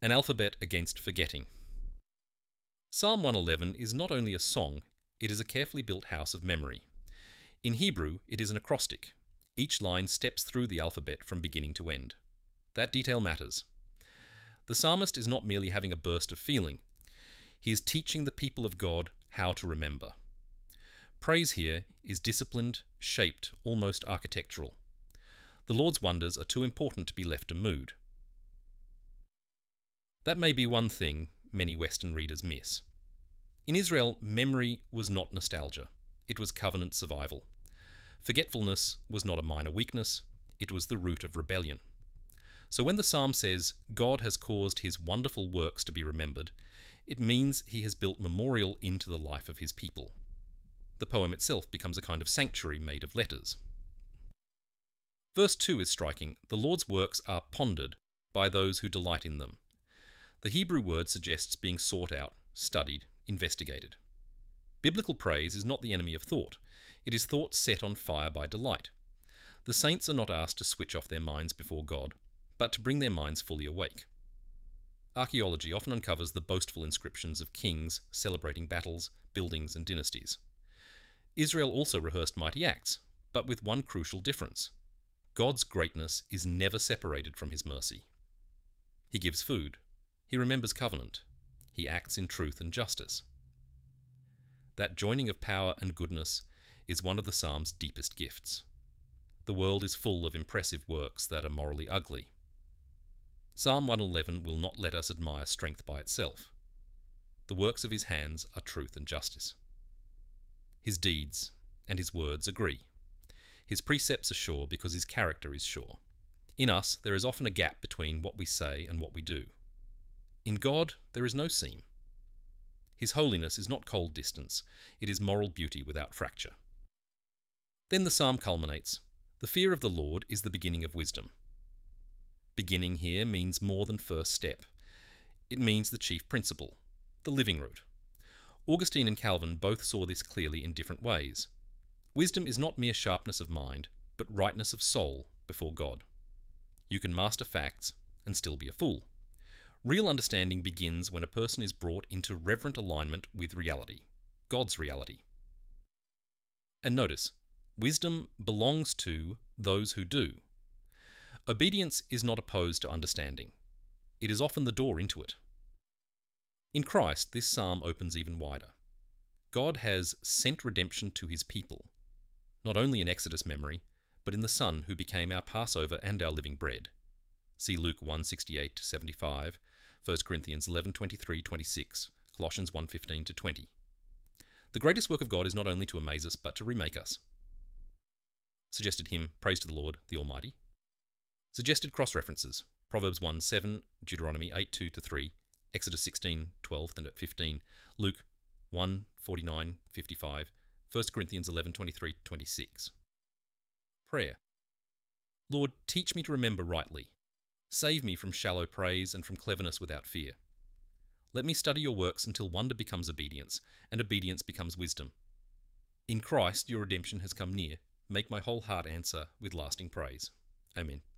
An alphabet against forgetting. Psalm 111 is not only a song, it is a carefully built house of memory. In Hebrew, it is an acrostic. Each line steps through the alphabet from beginning to end. That detail matters. The psalmist is not merely having a burst of feeling. He is teaching the people of God how to remember. Praise here is disciplined, shaped, almost architectural. The Lord's wonders are too important to be left to mood. That may be one thing many Western readers miss. In Israel, memory was not nostalgia. It was covenant survival. Forgetfulness was not a minor weakness. It was the root of rebellion. So when the psalm says, God has caused his wonderful works to be remembered, it means he has built memorial into the life of his people. The poem itself becomes a kind of sanctuary made of letters. Verse 2 is striking. The Lord's works are pondered by those who delight in them. The Hebrew word suggests being sought out, studied, investigated. Biblical praise is not the enemy of thought. It is thought set on fire by delight. The saints are not asked to switch off their minds before God, but to bring their minds fully awake. Archaeology often uncovers the boastful inscriptions of kings celebrating battles, buildings, and dynasties. Israel also rehearsed mighty acts, but with one crucial difference. God's greatness is never separated from his mercy. He gives food. He remembers covenant. He acts in truth and justice. That joining of power and goodness is one of the psalm's deepest gifts. The world is full of impressive works that are morally ugly. Psalm 111 will not let us admire strength by itself. The works of his hands are truth and justice. His deeds and his words agree. His precepts are sure because his character is sure. In us, there is often a gap between what we say and what we do. In God, there is no seam. His holiness is not cold distance, it is moral beauty without fracture. Then the psalm culminates. The fear of the Lord is the beginning of wisdom. Beginning here means more than first step. It means the chief principle, the living root. Augustine and Calvin both saw this clearly in different ways. Wisdom is not mere sharpness of mind, but rightness of soul before God. You can master facts and still be a fool. Real understanding begins when a person is brought into reverent alignment with reality, God's reality. And notice, wisdom belongs to those who do. Obedience is not opposed to understanding. It is often the door into it. In Christ, this psalm opens even wider. God has sent redemption to his people, not only in Exodus memory, but in the Son who became our Passover and our living bread. See Luke 1:68-75, 1 Corinthians 11:23-26, Colossians 1:15-20. The greatest work of God is not only to amaze us, but to remake us. Suggested hymn, Praise to the Lord, the Almighty. Suggested cross-references, Proverbs 1:7, Deuteronomy 8:2-3, Exodus 16:12-15, Luke 1:49-55, 1 Corinthians 11:23-26. Prayer. Lord, teach me to remember rightly. Save me from shallow praise and from cleverness without fear. Let me study your works until wonder becomes obedience, and obedience becomes wisdom. In Christ your redemption has come near. Make my whole heart answer with lasting praise. Amen.